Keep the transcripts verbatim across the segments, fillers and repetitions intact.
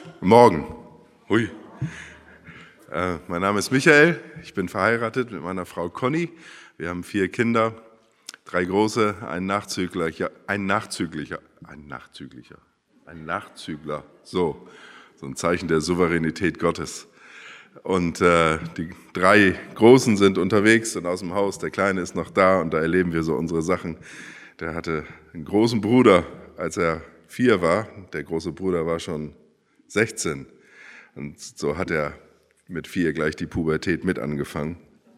Morgen. Hui. Äh, mein Name ist Michael, ich bin verheiratet mit meiner Frau Conny. Wir haben vier Kinder, drei große, ein Nachzüglicher, ein Nachzüglicher, ein Nachzüglicher, ein Nachzügler, so, so ein Zeichen der Souveränität Gottes. Und äh, die drei Großen sind unterwegs und aus dem Haus, der Kleine ist noch da und da erleben wir so unsere Sachen. Der hatte einen großen Bruder, als er vier war, der große Bruder war schon sechzehn und so hat er mit vier gleich die Pubertät mit angefangen.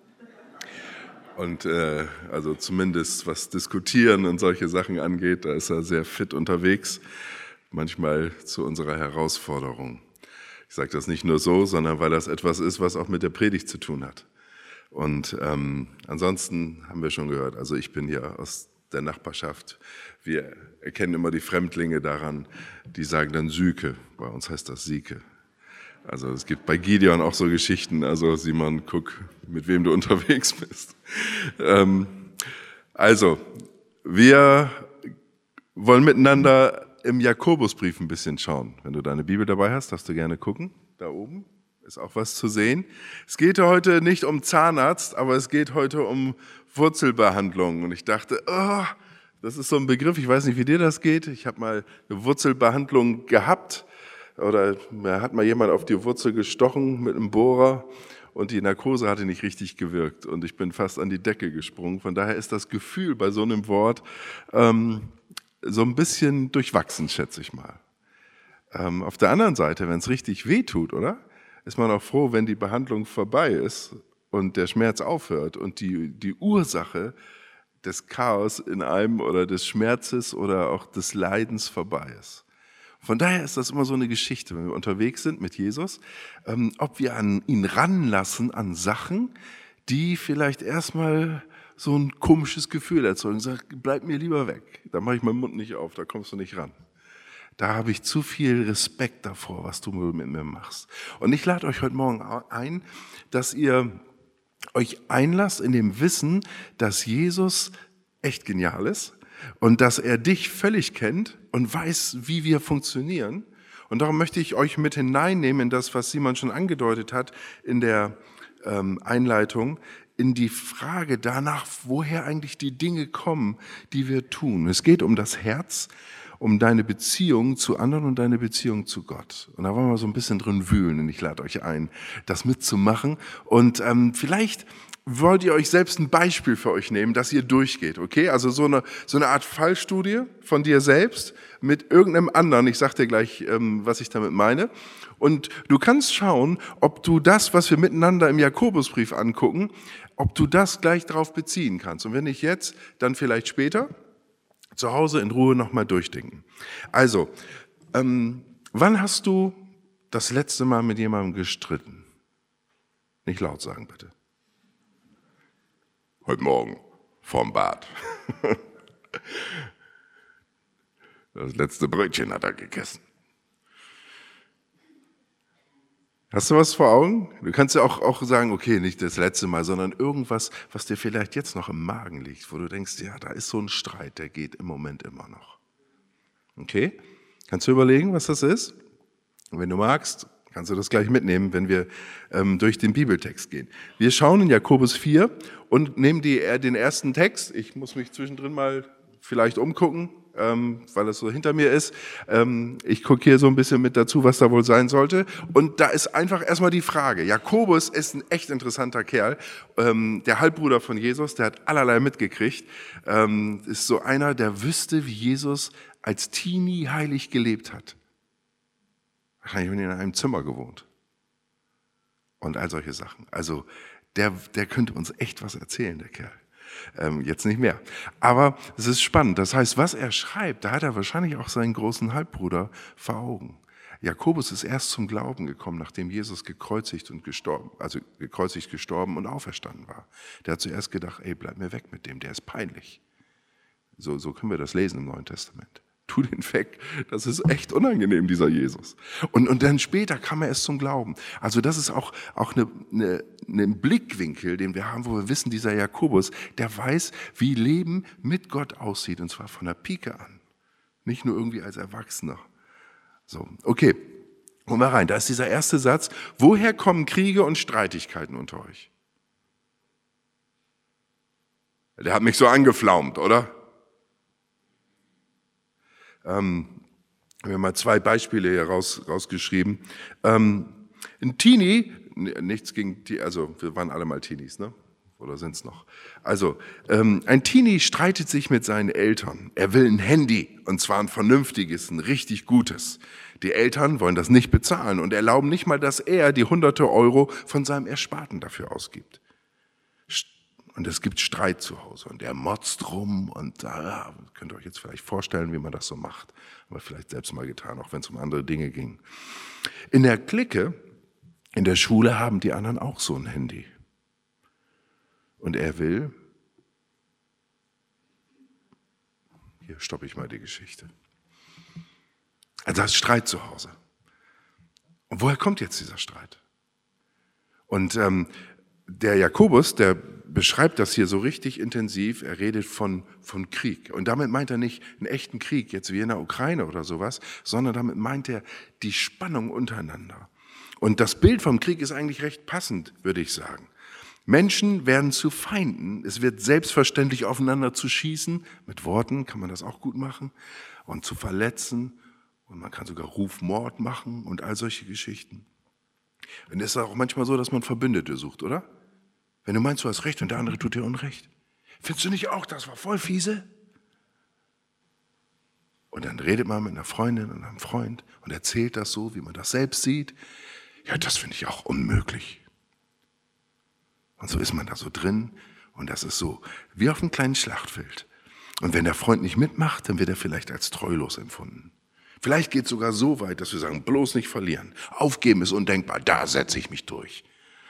Und äh, also zumindest was Diskutieren und solche Sachen angeht, da ist er sehr fit unterwegs, manchmal zu unserer Herausforderung. Ich sage das nicht nur so, sondern weil das etwas ist, was auch mit der Predigt zu tun hat. Und ähm, ansonsten haben wir schon gehört, also ich bin hier aus der Nachbarschaft. Wir erkennen immer die Fremdlinge daran, die sagen dann Süke. Bei uns heißt das Sieke. Also es gibt bei Gideon auch so Geschichten. Also Simon, guck, mit wem du unterwegs bist. Ähm, also, wir wollen miteinander im Jakobusbrief ein bisschen schauen. Wenn du deine Bibel dabei hast, darfst du gerne gucken. Da oben ist auch was zu sehen. Es geht heute nicht um Zahnarzt, aber es geht heute um Wurzelbehandlung. Und ich dachte, oh, das ist so ein Begriff, ich weiß nicht, wie dir das geht. Ich habe mal eine Wurzelbehandlung gehabt oder da hat mal jemand auf die Wurzel gestochen mit einem Bohrer und die Narkose hatte nicht richtig gewirkt und ich bin fast an die Decke gesprungen. Von daher ist das Gefühl bei so einem Wort ähm, so ein bisschen durchwachsen, schätze ich mal. Ähm, auf der anderen Seite, wenn es richtig weh tut, oder? Ist man auch froh, wenn die Behandlung vorbei ist und der Schmerz aufhört und die, die Ursache des Chaos in einem oder des Schmerzes oder auch des Leidens vorbei ist. Von daher ist das immer so eine Geschichte, wenn wir unterwegs sind mit Jesus, ähm, ob wir an ihn ranlassen an Sachen, die vielleicht erstmal so ein komisches Gefühl erzeugen. Sag, bleib mir lieber weg, da mache ich meinen Mund nicht auf, da kommst du nicht ran. Da habe ich zu viel Respekt davor, was du mit mir machst. Und ich lade euch heute Morgen ein, dass ihr euch einlasst in dem Wissen, dass Jesus echt genial ist und dass er dich völlig kennt und weiß, wie wir funktionieren. Und darum möchte ich euch mit hineinnehmen in das, was Simon schon angedeutet hat in der ähm, Einleitung, in die Frage danach, woher eigentlich die Dinge kommen, die wir tun. Es geht um das Herz, um deine Beziehung zu anderen und deine Beziehung zu Gott. Und da wollen wir so ein bisschen drin wühlen und ich lade euch ein, das mitzumachen. Und ähm, vielleicht wollt ihr euch selbst ein Beispiel für euch nehmen, dass ihr durchgeht, okay? Also so eine, so eine Art Fallstudie von dir selbst mit irgendeinem anderen. Ich sag dir gleich, ähm, was ich damit meine. Und du kannst schauen, ob du das, was wir miteinander im Jakobusbrief angucken, ob du das gleich darauf beziehen kannst. Und wenn nicht jetzt, dann vielleicht später. Zu Hause in Ruhe nochmal durchdenken. Also, ähm, wann hast du das letzte Mal mit jemandem gestritten? Nicht laut sagen, bitte. Heute Morgen, vorm Bad. Das letzte Brötchen hat er gegessen. Hast du was vor Augen? Du kannst ja auch, auch sagen, okay, nicht das letzte Mal, sondern irgendwas, was dir vielleicht jetzt noch im Magen liegt, wo du denkst, ja, da ist so ein Streit, der geht im Moment immer noch. Okay? Kannst du überlegen, was das ist? Und wenn du magst, kannst du das gleich mitnehmen, wenn wir ähm, durch den Bibeltext gehen. Wir schauen in Jakobus vier und nehmen die, äh, den ersten Text. Ich muss mich zwischendrin mal vielleicht umgucken, ähm, weil es so hinter mir ist. Ähm, ich gucke hier so ein bisschen mit dazu, was da wohl sein sollte. Und da ist einfach erstmal die Frage. Jakobus ist ein echt interessanter Kerl, ähm, der Halbbruder von Jesus, der hat allerlei mitgekriegt. Ähm, ist so einer, der wüsste, wie Jesus als Teenie heilig gelebt hat. Wahrscheinlich in einem Zimmer gewohnt. Und all solche Sachen. Also der, der könnte uns echt was erzählen, der Kerl. Ähm, jetzt nicht mehr. Aber es ist spannend. Das heißt, was er schreibt, da hat er wahrscheinlich auch seinen großen Halbbruder vor Augen. Jakobus ist erst zum Glauben gekommen, nachdem Jesus gekreuzigt und gestorben, also gekreuzigt, gestorben und auferstanden war. Der hat zuerst gedacht, ey, bleib mir weg mit dem, der ist peinlich. So, so können wir das lesen im Neuen Testament. Tu den weg, das ist echt unangenehm, dieser Jesus. Und, und dann später kam er erst zum Glauben. Also das ist auch, auch eine, eine, ein Blickwinkel, den wir haben, wo wir wissen, dieser Jakobus, der weiß, wie Leben mit Gott aussieht, und zwar von der Pike an. Nicht nur irgendwie als Erwachsener. So, okay. Hol mal rein, da ist dieser erste Satz. Woher kommen Kriege und Streitigkeiten unter euch? Der hat mich so angeflaumt, oder? Ähm, wir haben mal zwei Beispiele hier raus, rausgeschrieben. Ähm, ein Teenie, nichts gegen, also wir waren alle mal Teenies, ne? Oder sind es noch? Also, ähm, ein Teenie streitet sich mit seinen Eltern. Er will ein Handy, und zwar ein vernünftiges, ein richtig gutes. Die Eltern wollen das nicht bezahlen und erlauben nicht mal, dass er die hunderte Euro von seinem Ersparten dafür ausgibt. Und es gibt Streit zu Hause und er motzt rum und ja, könnt ihr euch jetzt vielleicht vorstellen, wie man das so macht. Aber vielleicht selbst mal getan, auch wenn es um andere Dinge ging. In der Clique, in der Schule haben die anderen auch so ein Handy. Und er will, hier stoppe ich mal die Geschichte. Also da ist Streit zu Hause. Und woher kommt jetzt dieser Streit? Und ähm, der Jakobus, der beschreibt das hier so richtig intensiv. Er redet von, von Krieg. Und damit meint er nicht einen echten Krieg, jetzt wie in der Ukraine oder sowas, sondern damit meint er die Spannung untereinander. Und das Bild vom Krieg ist eigentlich recht passend, würde ich sagen. Menschen werden zu Feinden. Es wird selbstverständlich aufeinander zu schießen. Mit Worten kann man das auch gut machen. Und zu verletzen. Und man kann sogar Rufmord machen und all solche Geschichten. Und es ist auch manchmal so, dass man Verbündete sucht, oder? Wenn du meinst, du hast Recht und der andere tut dir Unrecht. Findest du nicht auch, das war voll fiese? Und dann redet man mit einer Freundin und einem Freund und erzählt das so, wie man das selbst sieht. Ja, das finde ich auch unmöglich. Und so ist man da so drin und das ist so wie auf einem kleinen Schlachtfeld. Und wenn der Freund nicht mitmacht, dann wird er vielleicht als treulos empfunden. Vielleicht geht es sogar so weit, dass wir sagen, bloß nicht verlieren. Aufgeben ist undenkbar, da setze ich mich durch.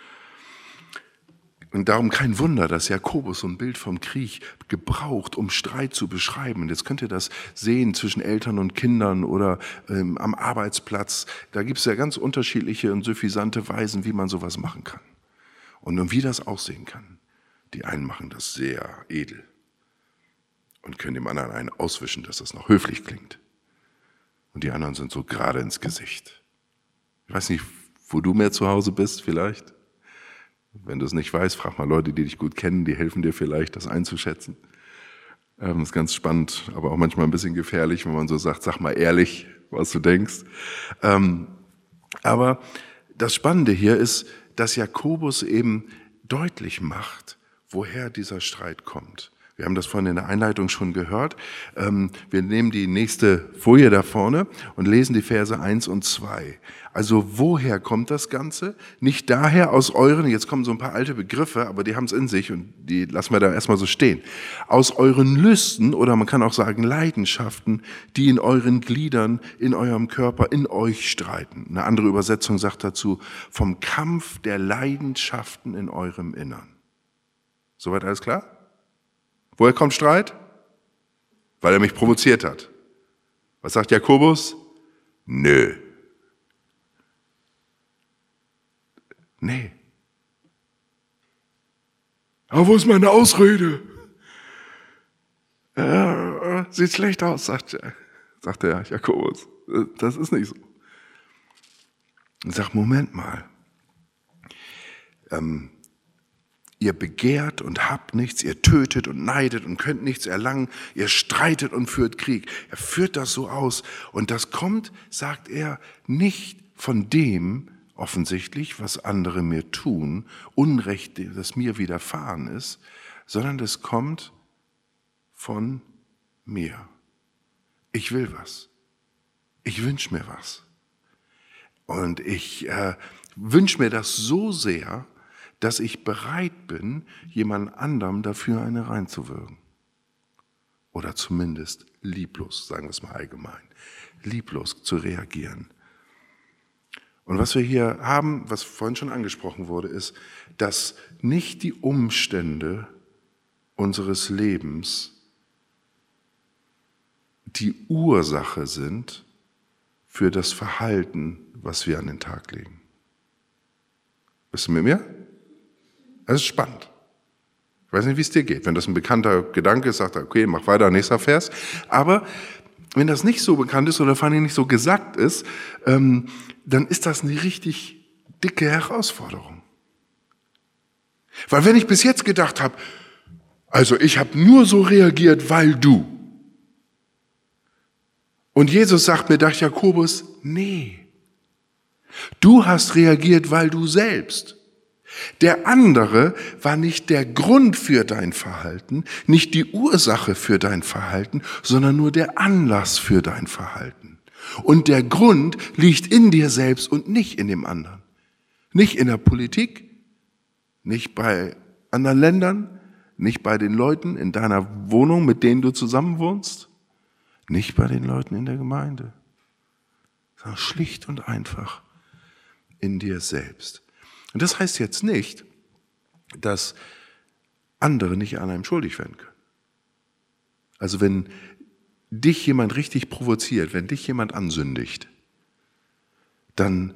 Und darum kein Wunder, dass Jakobus so ein Bild vom Krieg gebraucht, um Streit zu beschreiben. Und jetzt könnt ihr das sehen zwischen Eltern und Kindern oder ähm, am Arbeitsplatz. Da gibt es ja ganz unterschiedliche und suffisante Weisen, wie man sowas machen kann. Und wie das aussehen kann. Die einen machen das sehr edel und können dem anderen einen auswischen, dass das noch höflich klingt. Und die anderen sind so gerade ins Gesicht. Ich weiß nicht, wo du mehr zu Hause bist vielleicht. Wenn du es nicht weißt, frag mal Leute, die dich gut kennen, die helfen dir vielleicht, das einzuschätzen. Ähm, das ist ganz spannend, aber auch manchmal ein bisschen gefährlich, wenn man so sagt, sag mal ehrlich, was du denkst. Ähm, aber das Spannende hier ist, dass Jakobus eben deutlich macht, woher dieser Streit kommt. Wir haben das vorhin in der Einleitung schon gehört. Wir nehmen die nächste Folie da vorne und lesen die Verse eins und zwei. Also woher kommt das Ganze? Nicht daher aus euren, jetzt kommen so ein paar alte Begriffe, aber die haben es in sich und die lassen wir da erstmal so stehen. Aus euren Lüsten oder man kann auch sagen Leidenschaften, die in euren Gliedern, in eurem Körper, in euch streiten. Eine andere Übersetzung sagt dazu, vom Kampf der Leidenschaften in eurem Innern. Soweit alles klar? Woher kommt Streit? Weil er mich provoziert hat. Was sagt Jakobus? Nö. Nee. Aber wo ist meine Ausrede? Äh, sieht schlecht aus, sagt, sagt der Jakobus. Das ist nicht so. Und sagt, Moment mal. Ähm, Ihr begehrt und habt nichts, ihr tötet und neidet und könnt nichts erlangen, ihr streitet und führt Krieg. Er führt das so aus und das kommt, sagt er, nicht von dem offensichtlich, was andere mir tun, Unrecht, das mir widerfahren ist, sondern das kommt von mir. Ich will was. Ich wünsche mir was. Und ich äh, wünsche mir das so sehr, dass ich bereit bin, jemand anderem dafür eine reinzuwirken. Oder zumindest lieblos, sagen wir es mal allgemein, lieblos zu reagieren. Und was wir hier haben, was vorhin schon angesprochen wurde, ist, dass nicht die Umstände unseres Lebens die Ursache sind für das Verhalten, was wir an den Tag legen. Bist du mit mir? Das ist spannend. Ich weiß nicht, wie es dir geht. Wenn das ein bekannter Gedanke ist, sagt er, okay, mach weiter, nächster Vers. Aber wenn das nicht so bekannt ist oder vor allem nicht so gesagt ist, ähm, dann ist das eine richtig dicke Herausforderung. Weil wenn ich bis jetzt gedacht habe, also ich habe nur so reagiert, weil du. Und Jesus sagt mir durch Jakobus, nee, du hast reagiert, weil du selbst. Der andere war nicht der Grund für dein Verhalten, nicht die Ursache für dein Verhalten, sondern nur der Anlass für dein Verhalten. Und der Grund liegt in dir selbst und nicht in dem anderen. Nicht in der Politik, nicht bei anderen Ländern, nicht bei den Leuten in deiner Wohnung, mit denen du zusammen wohnst, nicht bei den Leuten in der Gemeinde, sondern schlicht und einfach in dir selbst. Und das heißt jetzt nicht, dass andere nicht an einem schuldig werden können. Also wenn dich jemand richtig provoziert, wenn dich jemand ansündigt, dann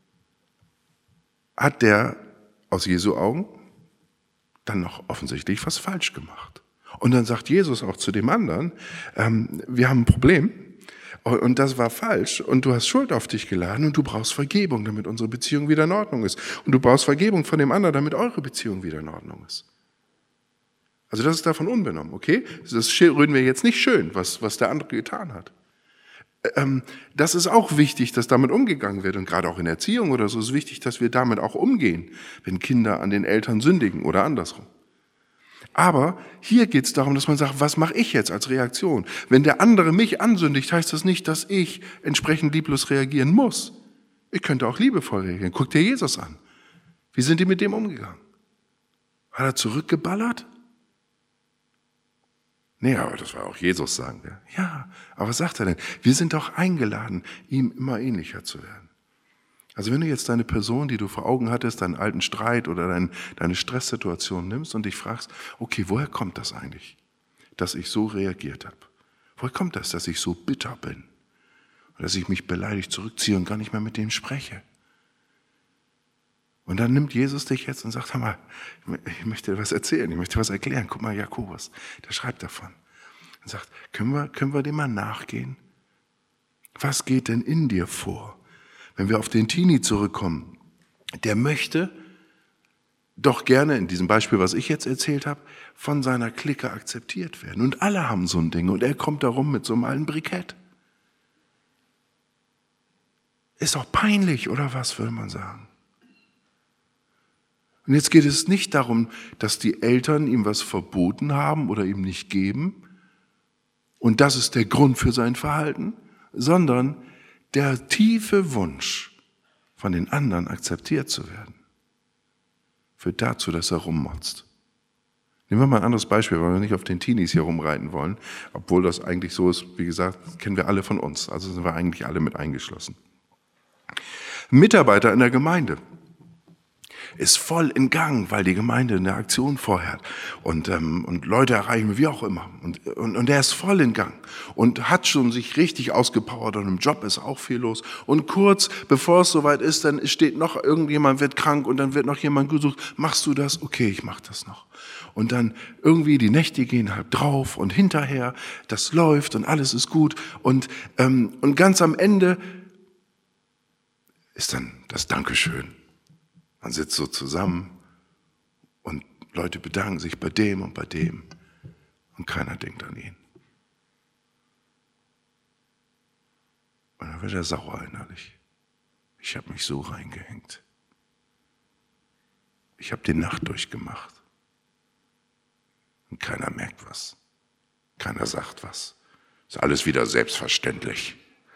hat der aus Jesu Augen dann noch offensichtlich was falsch gemacht. Und dann sagt Jesus auch zu dem anderen, ähm, wir haben ein Problem und das war falsch und du hast Schuld auf dich geladen und du brauchst Vergebung, damit unsere Beziehung wieder in Ordnung ist. Und du brauchst Vergebung von dem anderen, damit eure Beziehung wieder in Ordnung ist. Also das ist davon unbenommen, okay? Das reden wir jetzt nicht schön, was, was der andere getan hat. Ähm, das ist auch wichtig, dass damit umgegangen wird. Und gerade auch in Erziehung oder so ist wichtig, dass wir damit auch umgehen, wenn Kinder an den Eltern sündigen oder andersrum. Aber hier geht es darum, dass man sagt, was mache ich jetzt als Reaktion? Wenn der andere mich ansündigt, heißt das nicht, dass ich entsprechend lieblos reagieren muss. Ich könnte auch liebevoll reagieren. Guck dir Jesus an. Wie sind die mit dem umgegangen? Hat er zurückgeballert? Nee, aber das war auch Jesus, sagen wir. Ja, aber was sagt er denn? Wir sind doch eingeladen, ihm immer ähnlicher zu werden. Also wenn du jetzt deine Person, die du vor Augen hattest, deinen alten Streit oder dein, deine Stresssituation nimmst und dich fragst, okay, woher kommt das eigentlich, dass ich so reagiert habe? Woher kommt das, dass ich so bitter bin? Oder dass ich mich beleidigt zurückziehe und gar nicht mehr mit dem spreche? Und dann nimmt Jesus dich jetzt und sagt, hör mal, ich möchte dir was erzählen, ich möchte dir was erklären. Guck mal, Jakobus, der schreibt davon. Und sagt, können wir, können wir dem mal nachgehen? Was geht denn in dir vor? Wenn wir auf den Teenie zurückkommen, der möchte doch gerne, in diesem Beispiel, was ich jetzt erzählt habe, von seiner Clique akzeptiert werden. Und alle haben so ein Ding und er kommt da rum mit so einem alten Brikett. Ist doch peinlich, oder was, würde man sagen. Und jetzt geht es nicht darum, dass die Eltern ihm was verboten haben oder ihm nicht geben und das ist der Grund für sein Verhalten, sondern der tiefe Wunsch, von den anderen akzeptiert zu werden, führt dazu, dass er rummotzt. Nehmen wir mal ein anderes Beispiel, weil wir nicht auf den Teenies hier rumreiten wollen, obwohl das eigentlich so ist, wie gesagt, kennen wir alle von uns, also sind wir eigentlich alle mit eingeschlossen. Mitarbeiter in der Gemeinde ist voll in Gang, weil die Gemeinde eine Aktion vorhat und, ähm, und Leute erreichen, wie auch immer. Und, und, und er ist voll in Gang und hat schon sich richtig ausgepowert und im Job ist auch viel los. Und kurz bevor es soweit ist, dann steht noch irgendjemand, wird krank und dann wird noch jemand gesucht. Machst du das? Okay, ich mach das noch. Und dann irgendwie die Nächte gehen halb drauf und hinterher, das läuft und alles ist gut. Und, ähm, und ganz am Ende ist dann das Dankeschön. Man sitzt so zusammen und Leute bedanken sich bei dem und bei dem und keiner denkt an ihn. Und dann wird er sauer innerlich. Ich habe mich so reingehängt. Ich habe die Nacht durchgemacht. Und keiner merkt was. Keiner sagt was. Ist alles wieder selbstverständlich.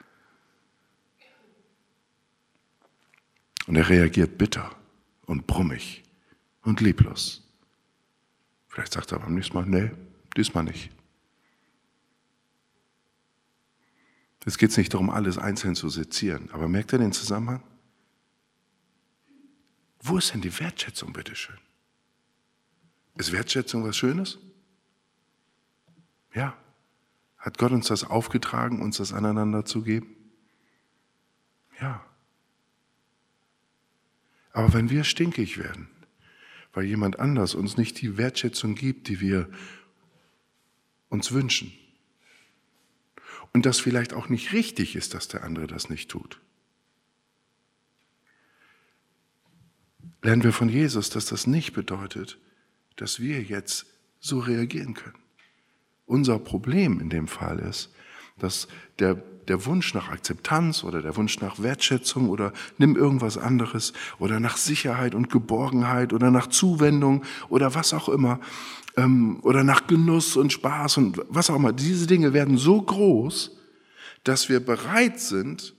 Und er reagiert bitter und brummig und lieblos. Vielleicht sagt er beim nächsten Mal, nee, diesmal nicht. Es geht nicht darum, alles einzeln zu sezieren. Aber merkt ihr den Zusammenhang? Wo ist denn die Wertschätzung, bitteschön? Ist Wertschätzung was Schönes? Ja. Hat Gott uns das aufgetragen, uns das aneinander zu geben? Ja. Aber wenn wir stinkig werden, weil jemand anders uns nicht die Wertschätzung gibt, die wir uns wünschen, und das vielleicht auch nicht richtig ist, dass der andere das nicht tut. Lernen wir von Jesus, dass das nicht bedeutet, dass wir jetzt so reagieren können. Unser Problem in dem Fall ist, dass der, der Wunsch nach Akzeptanz oder der Wunsch nach Wertschätzung oder nimm irgendwas anderes oder nach Sicherheit und Geborgenheit oder nach Zuwendung oder was auch immer ähm, oder nach Genuss und Spaß und was auch immer, diese Dinge werden so groß, dass wir bereit sind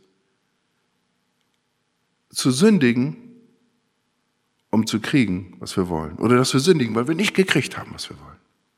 zu sündigen, um zu kriegen, was wir wollen. Oder dass wir sündigen, weil wir nicht gekriegt haben, was wir wollen.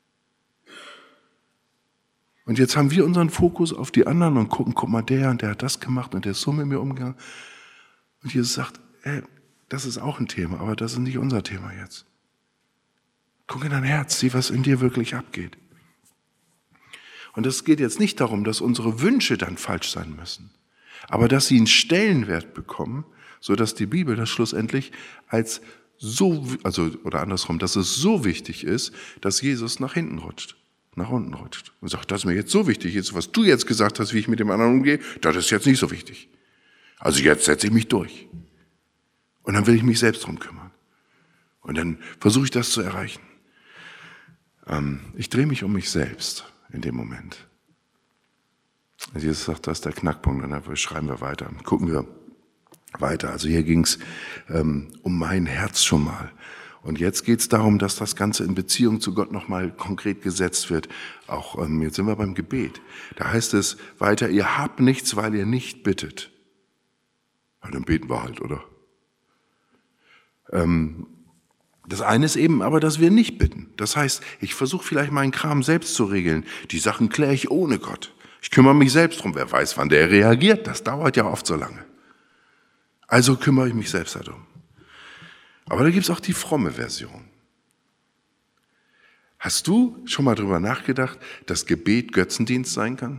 Und jetzt haben wir unseren Fokus auf die anderen und gucken, guck mal, der und der hat das gemacht und der ist so mit mir umgegangen. Und Jesus sagt, ey, das ist auch ein Thema, aber das ist nicht unser Thema jetzt. Guck in dein Herz, sieh, was in dir wirklich abgeht. Und es geht jetzt nicht darum, dass unsere Wünsche dann falsch sein müssen, aber dass sie einen Stellenwert bekommen, sodass die Bibel das schlussendlich als so, also oder andersrum, dass es so wichtig ist, dass Jesus nach hinten rutscht, nach unten rutscht und sagt, das ist mir jetzt so wichtig, jetzt was du jetzt gesagt hast, wie ich mit dem anderen umgehe, das ist jetzt nicht so wichtig. Also jetzt setze ich mich durch und dann will ich mich selbst drum kümmern und dann versuche ich das zu erreichen. Ähm, ich drehe mich um mich selbst in dem Moment. Und Jesus sagt, das ist der Knackpunkt und dann schreiben wir weiter, gucken wir weiter. Also hier ging es ähm, um mein Herz schon mal. Und jetzt geht es darum, dass das Ganze in Beziehung zu Gott nochmal konkret gesetzt wird. Auch ähm, jetzt sind wir beim Gebet. Da heißt es weiter, ihr habt nichts, weil ihr nicht bittet. Ja, dann beten wir halt, oder? Ähm, das eine ist eben aber, dass wir nicht bitten. Das heißt, ich versuche vielleicht meinen Kram selbst zu regeln. Die Sachen kläre ich ohne Gott. Ich kümmere mich selbst drum. Wer weiß, wann der reagiert. Das dauert ja oft so lange. Also kümmere ich mich selbst darum. Aber da gibt es auch die fromme Version. Hast du schon mal drüber nachgedacht, dass Gebet Götzendienst sein kann?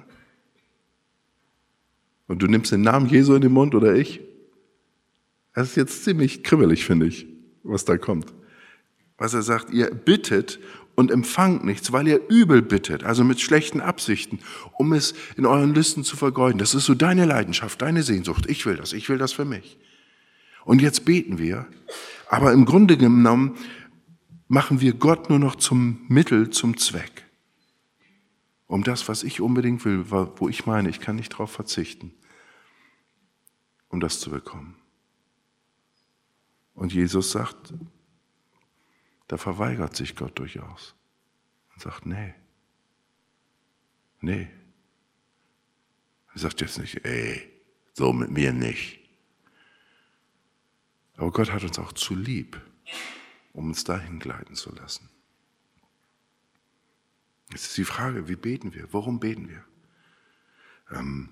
Und du nimmst den Namen Jesu in den Mund oder ich? Das ist jetzt ziemlich kribbelig, finde ich, was da kommt. Was er sagt, ihr bittet und empfangt nichts, weil ihr übel bittet, also mit schlechten Absichten, um es in euren Lüsten zu vergeuden. Das ist so deine Leidenschaft, deine Sehnsucht. Ich will das, ich will das für mich. Und jetzt beten wir, aber im Grunde genommen machen wir Gott nur noch zum Mittel, zum Zweck. Um das, was ich unbedingt will, wo ich meine, ich kann nicht drauf verzichten, um das zu bekommen. Und Jesus sagt, da verweigert sich Gott durchaus und sagt, nee, nee. Er sagt jetzt nicht, ey, so mit mir nicht. Aber Gott hat uns auch zu lieb, um uns dahin gleiten zu lassen. Jetzt ist die Frage, wie beten wir? Worum beten wir? Ähm,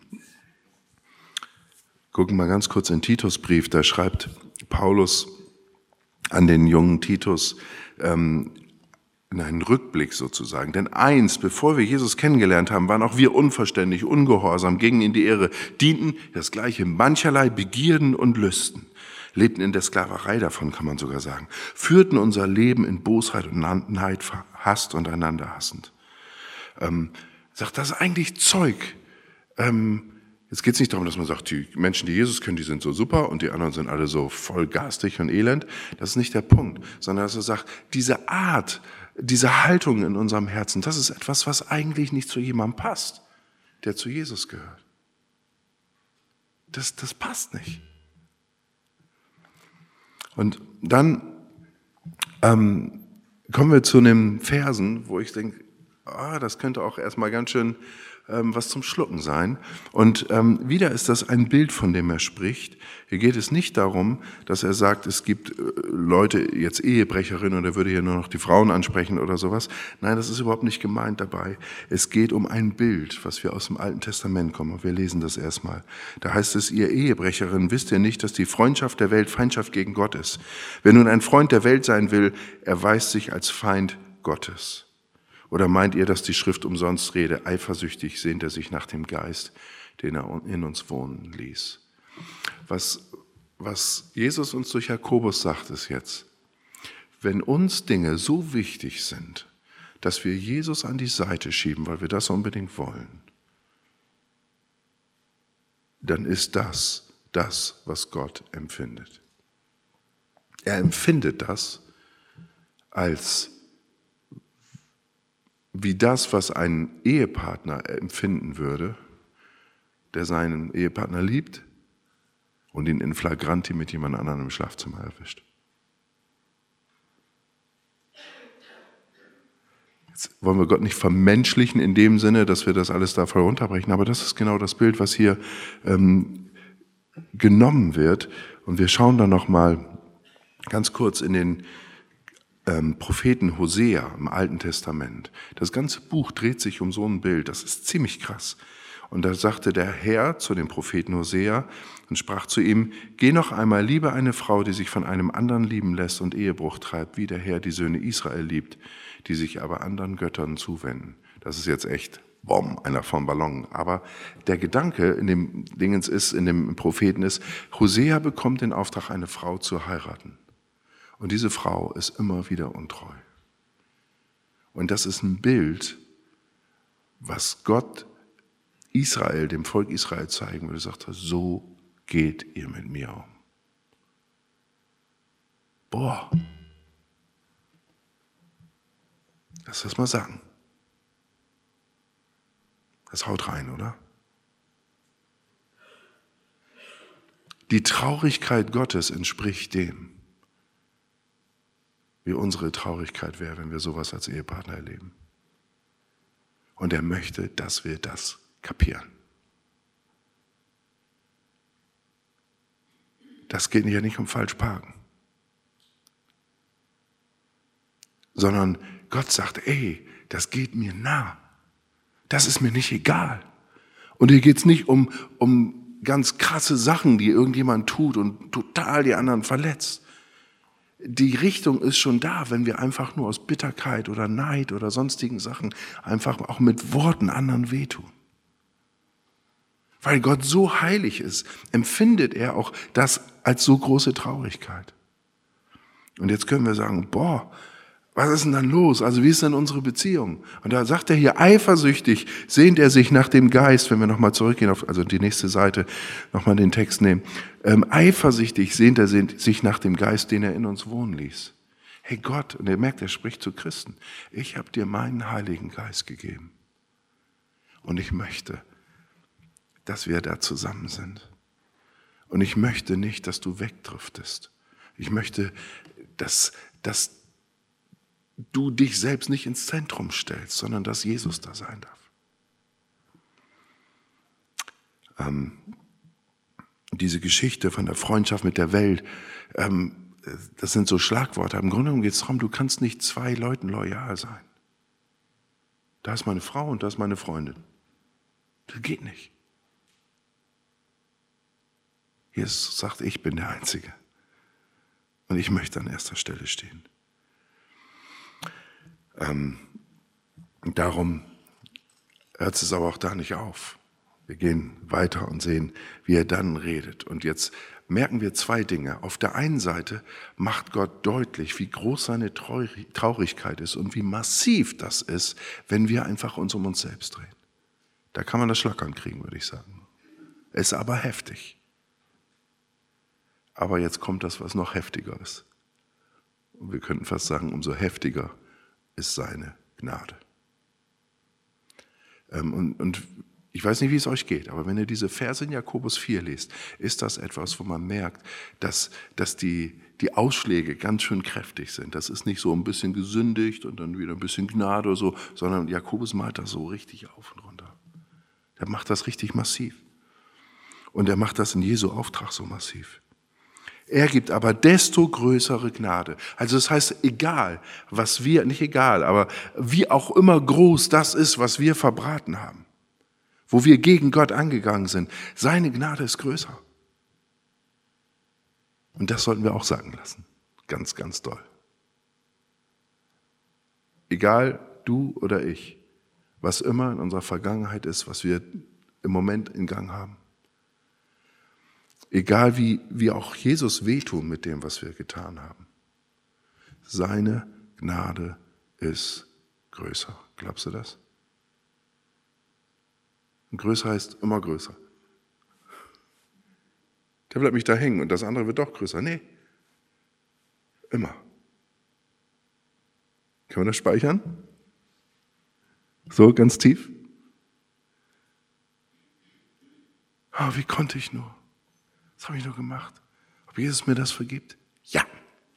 gucken wir mal ganz kurz in Titusbrief, da schreibt Paulus an den jungen Titus ähm, in einen Rückblick sozusagen. Denn eins, bevor wir Jesus kennengelernt haben, waren auch wir unverständig, ungehorsam, gingen in die Irre, dienten das Gleiche mancherlei Begierden und Lüsten, lebten in der Sklaverei davon, kann man sogar sagen, führten unser Leben in Bosheit und Neid, hasst und einander hassend. Ähm, sagt, das ist eigentlich Zeug. Ähm, jetzt geht es nicht darum, dass man sagt, die Menschen, die Jesus kennen, die sind so super und die anderen sind alle so voll garstig und elend. Das ist nicht der Punkt, sondern dass er sagt, diese Art, diese Haltung in unserem Herzen, das ist etwas, was eigentlich nicht zu jemandem passt, der zu Jesus gehört. Das, das passt nicht. Und dann ähm, kommen wir zu den Versen, wo ich denke, ah, das könnte auch erstmal ganz schön ähm, was zum Schlucken sein. Und ähm, wieder ist das ein Bild, von dem er spricht. Hier geht es nicht darum, dass er sagt, es gibt äh, Leute, jetzt Ehebrecherinnen, und er würde hier nur noch die Frauen ansprechen oder sowas. Nein, das ist überhaupt nicht gemeint dabei. Es geht um ein Bild, was wir aus dem Alten Testament kommen. Und wir lesen das erstmal. Da heißt es, ihr Ehebrecherinnen, wisst ihr nicht, dass die Freundschaft der Welt Feindschaft gegen Gott ist? Wer nun ein Freund der Welt sein will, erweist sich als Feind Gottes. Oder meint ihr, dass die Schrift umsonst rede? Eifersüchtig sehnt er sich nach dem Geist, den er in uns wohnen ließ. Was, was Jesus uns durch Jakobus sagt, ist jetzt, wenn uns Dinge so wichtig sind, dass wir Jesus an die Seite schieben, weil wir das unbedingt wollen, dann ist das das, was Gott empfindet. Er empfindet das als wie das, was ein Ehepartner empfinden würde, der seinen Ehepartner liebt und ihn in Flagranti mit jemand anderem im Schlafzimmer erwischt. Jetzt wollen wir Gott nicht vermenschlichen in dem Sinne, dass wir das alles da voll runterbrechen, aber das ist genau das Bild, was hier ähm, genommen wird. Und wir schauen da nochmal ganz kurz in den ähm, Propheten Hosea im Alten Testament. Das ganze Buch dreht sich um so ein Bild, das ist ziemlich krass. Und da sagte der Herr zu dem Propheten Hosea und sprach zu ihm, geh noch einmal, liebe eine Frau, die sich von einem anderen lieben lässt und Ehebruch treibt, wie der Herr die Söhne Israel liebt, die sich aber anderen Göttern zuwenden. Das ist jetzt echt, boom, einer von Ballon. Aber der Gedanke in dem Dingens ist, in dem Propheten ist, Hosea bekommt den Auftrag, eine Frau zu heiraten. Und diese Frau ist immer wieder untreu. Und das ist ein Bild, was Gott Israel, dem Volk Israel zeigen würde, sagt er, so geht ihr mit mir um. Boah. Lass das mal sagen. Das haut rein, oder? Die Traurigkeit Gottes entspricht dem, wie unsere Traurigkeit wäre, wenn wir sowas als Ehepartner erleben. Und er möchte, dass wir das kapieren. Das geht ja nicht um falsch parken, sondern Gott sagt, ey, das geht mir nah. Das ist mir nicht egal. Und hier geht es nicht um, um ganz krasse Sachen, die irgendjemand tut und total die anderen verletzt. Die Richtung ist schon da, wenn wir einfach nur aus Bitterkeit oder Neid oder sonstigen Sachen einfach auch mit Worten anderen wehtun. Weil Gott so heilig ist, empfindet er auch das als so große Traurigkeit. Und jetzt können wir sagen, boah, was ist denn dann los? Also wie ist denn unsere Beziehung? Und da sagt er hier, eifersüchtig sehnt er sich nach dem Geist, wenn wir nochmal zurückgehen, auf, also die nächste Seite, nochmal den Text nehmen. Ähm, eifersüchtig sehnt er sich nach dem Geist, den er in uns wohnen ließ. Hey Gott, und er merkt, er spricht zu Christen, ich habe dir meinen Heiligen Geist gegeben. Und ich möchte, dass wir da zusammen sind. Und ich möchte nicht, dass du wegdriftest. Ich möchte, dass, dass du dich selbst nicht ins Zentrum stellst, sondern dass Jesus da sein darf. Ähm, diese Geschichte von der Freundschaft mit der Welt, ähm, das sind so Schlagworte. Im Grunde genommen geht es darum, du kannst nicht zwei Leuten loyal sein. Da ist meine Frau und da ist meine Freundin. Das geht nicht. Jesus sagt, ich bin der Einzige. Und ich möchte an erster Stelle stehen. Ähm, darum hört es aber auch da nicht auf. Wir gehen weiter und sehen, wie er dann redet. Und jetzt merken wir zwei Dinge. Auf der einen Seite macht Gott deutlich, wie groß seine Traurigkeit ist und wie massiv das ist, wenn wir einfach uns um uns selbst drehen. Da kann man das Schlackern kriegen, würde ich sagen. Ist aber heftig. Aber jetzt kommt das, was noch heftiger ist. Und wir könnten fast sagen, umso heftiger ist seine Gnade. Ähm, und, und ich weiß nicht, wie es euch geht, aber wenn ihr diese Verse in Jakobus vier lest, ist das etwas, wo man merkt, dass, dass die, die Ausschläge ganz schön kräftig sind. Das ist nicht so ein bisschen gesündigt und dann wieder ein bisschen Gnade oder so, sondern Jakobus malt das so richtig auf und runter. Der macht das richtig massiv. Und er macht das in Jesu Auftrag so massiv. Er gibt aber desto größere Gnade. Also das heißt, egal, was wir, nicht egal, aber wie auch immer groß das ist, was wir verbraten haben, wo wir gegen Gott angegangen sind, seine Gnade ist größer. Und das sollten wir auch sagen lassen. Ganz, ganz doll. Egal, du oder ich, was immer in unserer Vergangenheit ist, was wir im Moment in Gang haben. Egal wie, wie auch Jesus wehtun mit dem, was wir getan haben. Seine Gnade ist größer. Glaubst du das? Und größer heißt immer größer. der bleibt nicht da hängen und das andere wird doch größer. Nee, immer. Können wir das speichern? So, ganz tief? Oh, wie konnte ich nur? Was habe ich nur gemacht? Ob Jesus mir das vergibt? Ja.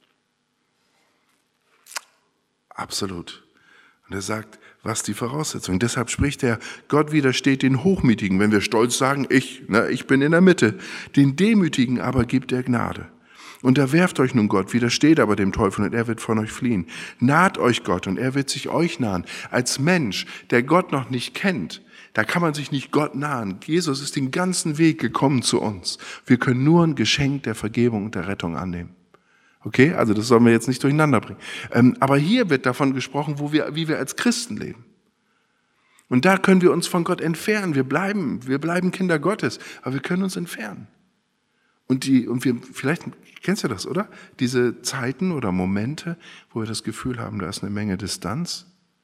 Absolut. Und er sagt, was die Voraussetzung? Deshalb spricht er, Gott widersteht den Hochmütigen, wenn wir stolz sagen, ich, na, ich bin in der Mitte. Den Demütigen aber gibt er Gnade. Unterwerft euch nun Gott, widersteht aber dem Teufel und er wird von euch fliehen. Naht euch Gott und er wird sich euch nahen. Als Mensch, der Gott noch nicht kennt, da kann man sich nicht Gott nahen. Jesus ist den ganzen Weg gekommen zu uns. Wir können nur ein Geschenk der Vergebung und der Rettung annehmen. Okay, also das sollen wir jetzt nicht durcheinander bringen. Ähm, aber hier wird davon gesprochen, wo wir, wie wir als Christen leben. Und da können wir uns von Gott entfernen. Wir bleiben, wir bleiben Kinder Gottes, aber wir können uns entfernen. Und die, und wir, vielleicht kennst du das, oder? Diese Zeiten oder Momente, wo wir das Gefühl haben, da ist eine Menge Distanz.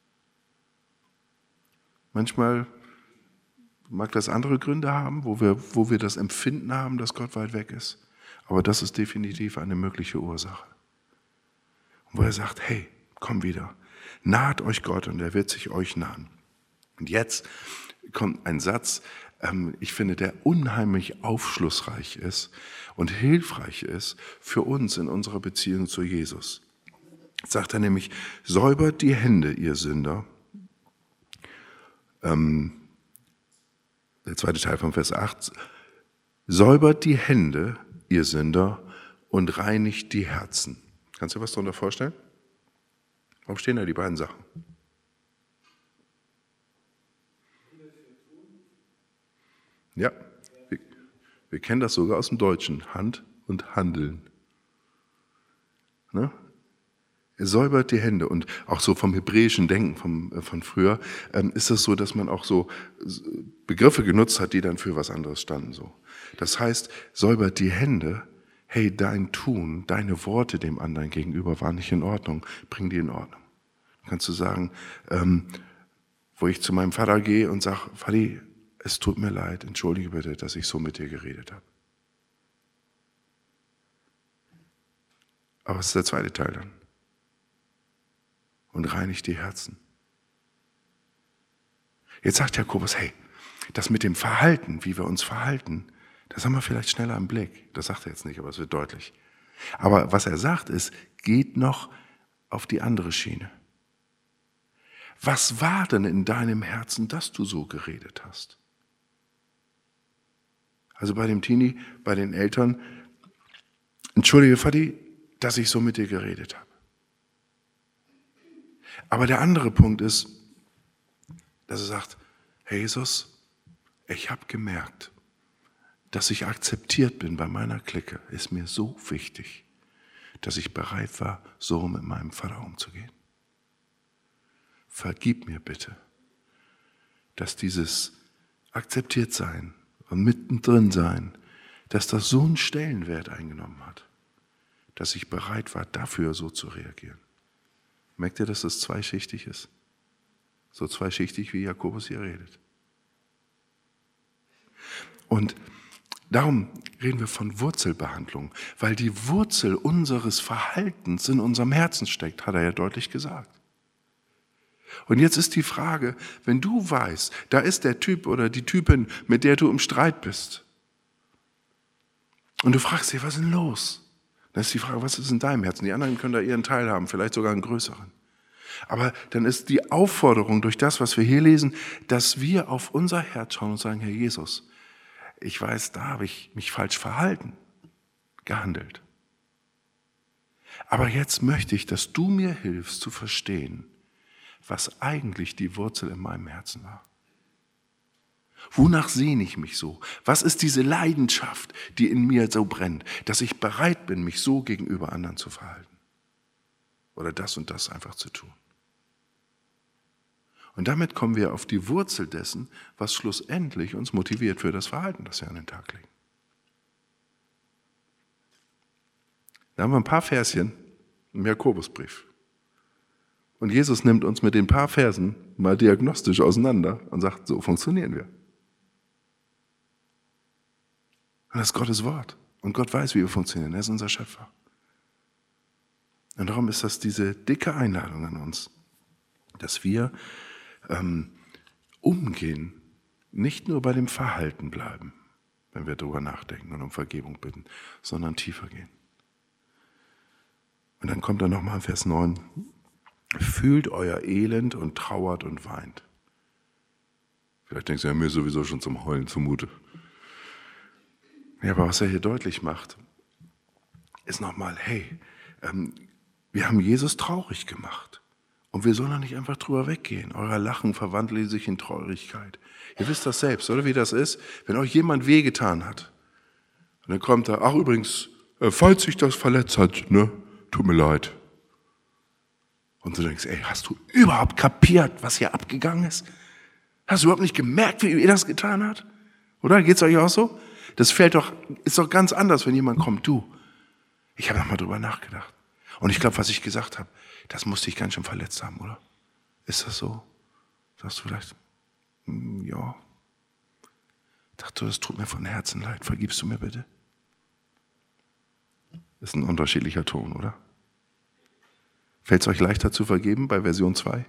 Manchmal mag das andere Gründe haben, wo wir, wo wir das Empfinden haben, dass Gott weit weg ist. Aber das ist definitiv eine mögliche Ursache. Und wo er sagt, hey, komm wieder, naht euch Gott und er wird sich euch nahen. Und jetzt kommt ein Satz, ähm, ich finde, der unheimlich aufschlussreich ist und hilfreich ist für uns in unserer Beziehung zu Jesus. Jetzt sagt er nämlich, säubert die Hände, ihr Sünder. Ähm, der zweite Teil von Vers acht, säubert die Hände, ihr Sünder, und reinigt die Herzen. Kannst du dir was darunter vorstellen? Warum stehen da die beiden Sachen? Ja, wir, wir kennen das sogar aus dem Deutschen, Hand und Handeln. Ne? Er säubert die Hände und auch so vom hebräischen Denken vom, äh, von früher ähm, ist es so, dass man auch so Begriffe genutzt hat, die dann für was anderes standen. So. Das heißt, säubert die Hände, hey, dein Tun, deine Worte dem anderen gegenüber waren nicht in Ordnung, bring die in Ordnung. Dann kannst du sagen, ähm, wo ich zu meinem Vater gehe und sage, Vati, es tut mir leid, entschuldige bitte, dass ich so mit dir geredet habe. Aber es ist der zweite Teil dann. Und reinigt die Herzen. Jetzt sagt Jakobus, hey, das mit dem Verhalten, wie wir uns verhalten, das haben wir vielleicht schneller im Blick. Das sagt er jetzt nicht, aber es wird deutlich. Aber was er sagt ist, geht noch auf die andere Schiene. Was war denn in deinem Herzen, dass du so geredet hast? Also bei dem Teenie, bei den Eltern, entschuldige Vati, dass ich so mit dir geredet habe. Aber der andere Punkt ist, dass er sagt, hey Jesus, ich habe gemerkt, dass ich akzeptiert bin bei meiner Clique, ist mir so wichtig, dass ich bereit war, so mit meinem Vater umzugehen. Vergib mir bitte, dass dieses akzeptiert sein und mittendrin sein, dass das so einen Stellenwert eingenommen hat, dass ich bereit war, dafür so zu reagieren. Merkt ihr, dass das zweischichtig ist? So zweischichtig, wie Jakobus hier redet. Und darum reden wir von Wurzelbehandlung, weil die Wurzel unseres Verhaltens in unserem Herzen steckt, hat er ja deutlich gesagt. Und jetzt ist die Frage, wenn du weißt, da ist der Typ oder die Typin, mit der du im Streit bist, und du fragst dich, was ist denn los? Dann ist die Frage, was ist in deinem Herzen? Die anderen können da ihren Teil haben, vielleicht sogar einen größeren. Aber dann ist die Aufforderung durch das, was wir hier lesen, dass wir auf unser Herz schauen und sagen, Herr Jesus, ich weiß, da habe ich mich falsch verhalten, gehandelt. Aber jetzt möchte ich, dass du mir hilfst zu verstehen, was eigentlich die Wurzel in meinem Herzen war. Wonach sehne ich mich so? Was ist diese Leidenschaft, die in mir so brennt, dass ich bereit bin, mich so gegenüber anderen zu verhalten? Oder das und das einfach zu tun? Und damit kommen wir auf die Wurzel dessen, was schlussendlich uns motiviert für das Verhalten, das wir an den Tag legen. Da haben wir ein paar Verschen im Jakobusbrief. Und Jesus nimmt uns mit den paar Versen mal diagnostisch auseinander und sagt, so funktionieren wir. Und das ist Gottes Wort. Und Gott weiß, wie wir funktionieren. Er ist unser Schöpfer. Und darum ist das diese dicke Einladung an uns, dass wir ähm, umgehen, nicht nur bei dem Verhalten bleiben, wenn wir darüber nachdenken und um Vergebung bitten, sondern tiefer gehen. Und dann kommt er nochmal in Vers neun, fühlt euer Elend und trauert und weint. Vielleicht denkst du, ja, mir ist sowieso schon zum Heulen zumute. Ja, aber was er hier deutlich macht, ist nochmal, hey, ähm, wir haben Jesus traurig gemacht. Und wir sollen doch nicht einfach drüber weggehen. Euer Lachen verwandelt sich in Traurigkeit. Ihr wisst das selbst, oder wie das ist? Wenn euch jemand wehgetan hat, und dann kommt er, ach übrigens, falls sich das verletzt hat, ne, tut mir leid. Und du denkst, ey, hast du überhaupt kapiert, was hier abgegangen ist? Hast du überhaupt nicht gemerkt, wie ihr das getan habt? Oder? Geht's euch auch so? Das fällt doch, ist doch ganz anders, wenn jemand kommt, du. Ich habe noch mal drüber nachgedacht. Und ich glaube, was ich gesagt habe, das musste ich ganz schön verletzt haben, oder? Ist das so? Sagst du vielleicht, hm, ja. Ich dachte, das tut mir von Herzen leid. Vergibst du mir bitte? Ist ein unterschiedlicher Ton, oder? Fällt es euch leichter zu vergeben bei Version zwei?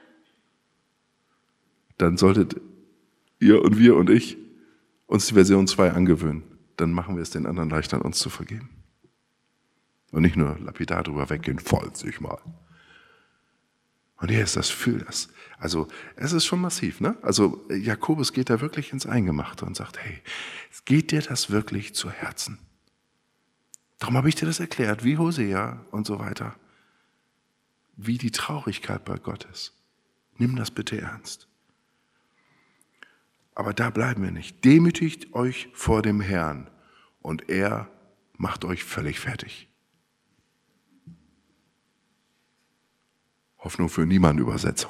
Dann solltet ihr und wir und ich uns die Version zwei angewöhnen. Dann machen wir es den anderen leichter, uns zu vergeben. Und nicht nur lapidar drüber weggehen, falls ich mal. Und hier ist das, fühl das. Also es ist schon massiv, ne? Also Jakobus geht da wirklich ins Eingemachte und sagt, hey, geht dir das wirklich zu Herzen? Darum habe ich dir das erklärt, wie Hosea und so weiter, wie die Traurigkeit bei Gott ist. Nimm das bitte ernst. Aber da bleiben wir nicht. Demütigt euch vor dem Herrn und er macht euch völlig fertig. Hoffnung für niemanden Übersetzung.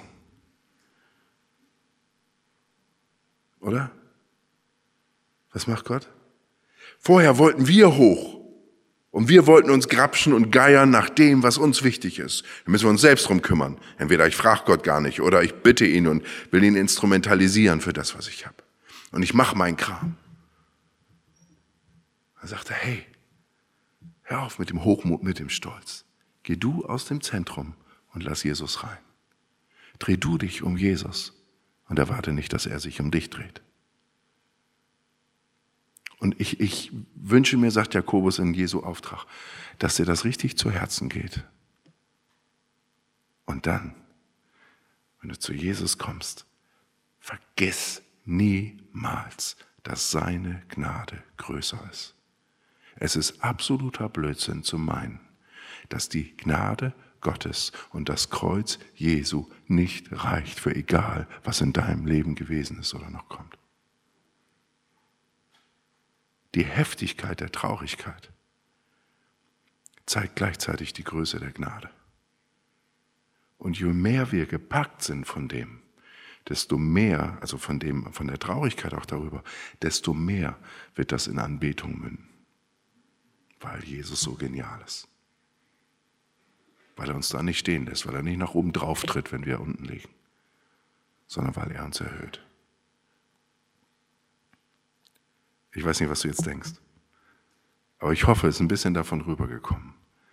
Oder? Was macht Gott? Vorher wollten wir hoch und wir wollten uns grapschen und geiern nach dem, was uns wichtig ist. Da müssen wir uns selbst drum kümmern. Entweder ich frage Gott gar nicht oder ich bitte ihn und will ihn instrumentalisieren für das, was ich habe. Und ich mache meinen Kram. Dann sagt er, hey, hör auf mit dem Hochmut, mit dem Stolz. Geh du aus dem Zentrum und lass Jesus rein. Dreh du dich um Jesus und erwarte nicht, dass er sich um dich dreht. Und ich, ich wünsche mir, sagt Jakobus in Jesu Auftrag, dass dir das richtig zu Herzen geht. Und dann, wenn du zu Jesus kommst, vergiss niemals, dass seine Gnade größer ist. Es ist absoluter Blödsinn zu meinen, dass die Gnade Gottes und das Kreuz Jesu nicht reicht für egal, was in deinem Leben gewesen ist oder noch kommt. Die Heftigkeit der Traurigkeit zeigt gleichzeitig die Größe der Gnade. Und je mehr wir gepackt sind von dem, desto mehr, also von dem, von der Traurigkeit auch darüber, desto mehr wird das in Anbetung münden. Weil Jesus so genial ist. Weil er uns da nicht stehen lässt, weil er nicht nach oben drauf tritt, wenn wir unten liegen, sondern weil er uns erhöht. Ich weiß nicht, was du jetzt denkst, aber ich hoffe, es ist ein bisschen davon rübergekommen,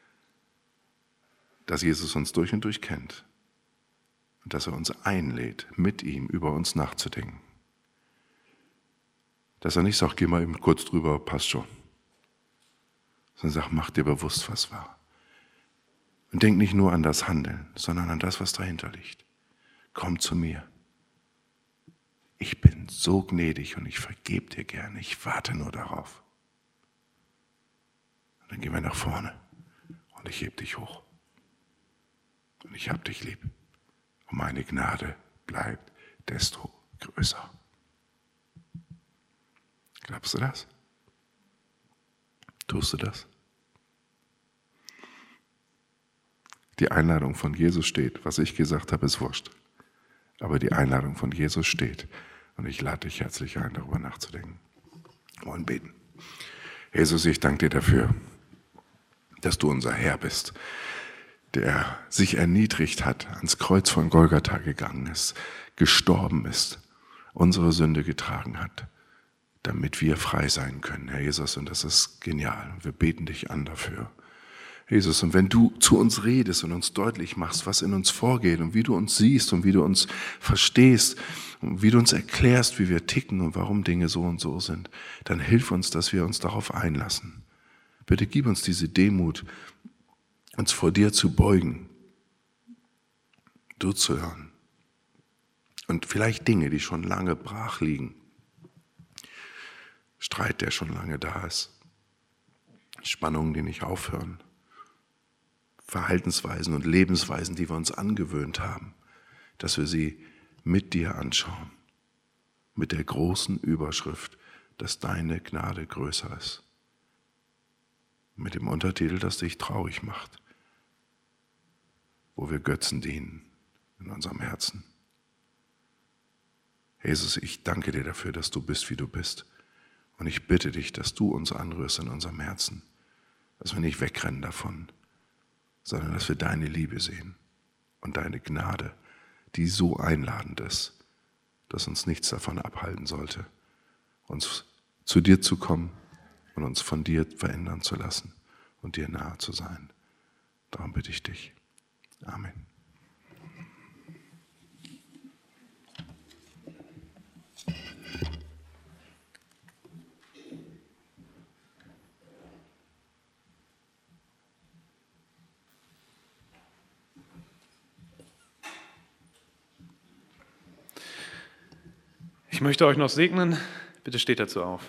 dass Jesus uns durch und durch kennt und dass er uns einlädt, mit ihm über uns nachzudenken. Dass er nicht sagt, geh mal eben kurz drüber, passt schon, sondern sagt, mach dir bewusst, was war. Und denk nicht nur an das Handeln, sondern an das, was dahinter liegt. Komm zu mir. Ich bin so gnädig und ich vergebe dir gerne. Ich warte nur darauf. Und dann gehen wir nach vorne und ich heb dich hoch. Und ich hab dich lieb. Und meine Gnade bleibt desto größer. Glaubst du das? Tust du das? Die Einladung von Jesus steht. Was ich gesagt habe, ist wurscht. Aber die Einladung von Jesus steht. Und ich lade dich herzlich ein, darüber nachzudenken. Wir wollen beten. Jesus, ich danke dir dafür, dass du unser Herr bist, der sich erniedrigt hat, ans Kreuz von Golgatha gegangen ist, gestorben ist, unsere Sünde getragen hat, damit wir frei sein können, Herr Jesus. Und das ist genial. Wir beten dich an dafür. Jesus, und wenn du zu uns redest und uns deutlich machst, was in uns vorgeht und wie du uns siehst und wie du uns verstehst und wie du uns erklärst, wie wir ticken und warum Dinge so und so sind, dann hilf uns, dass wir uns darauf einlassen. Bitte gib uns diese Demut, uns vor dir zu beugen, du zu hören. Und vielleicht Dinge, die schon lange brach liegen. Streit, der schon lange da ist. Spannungen, die nicht aufhören. Verhaltensweisen und Lebensweisen, die wir uns angewöhnt haben, dass wir sie mit dir anschauen. Mit der großen Überschrift, dass deine Gnade größer ist. Mit dem Untertitel, das dich traurig macht. Wo wir Götzen dienen in unserem Herzen. Jesus, ich danke dir dafür, dass du bist, wie du bist. Und ich bitte dich, dass du uns anrührst in unserem Herzen. Dass wir nicht wegrennen davon, sondern dass wir deine Liebe sehen und deine Gnade, die so einladend ist, dass uns nichts davon abhalten sollte, uns zu dir zu kommen und uns von dir verändern zu lassen und dir nahe zu sein. Darum bitte ich dich. Amen. Ich möchte euch noch segnen. Bitte steht dazu auf.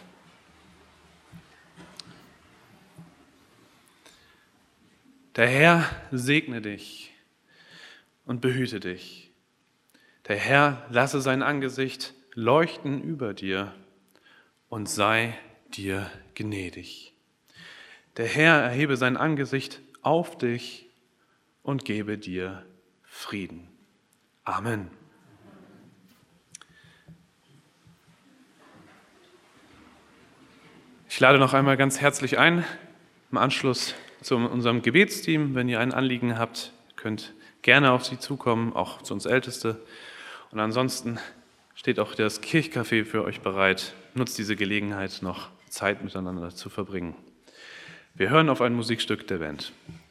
Der Herr segne dich und behüte dich. Der Herr lasse sein Angesicht leuchten über dir und sei dir gnädig. Der Herr erhebe sein Angesicht auf dich und gebe dir Frieden. Amen. Ich lade noch einmal ganz herzlich ein, im Anschluss zu unserem Gebetsteam. Wenn ihr ein Anliegen habt, könnt gerne auf sie zukommen, auch zu uns Älteste. Und ansonsten steht auch das Kirchcafé für euch bereit. Nutzt diese Gelegenheit, noch Zeit miteinander zu verbringen. Wir hören auf ein Musikstück der Band.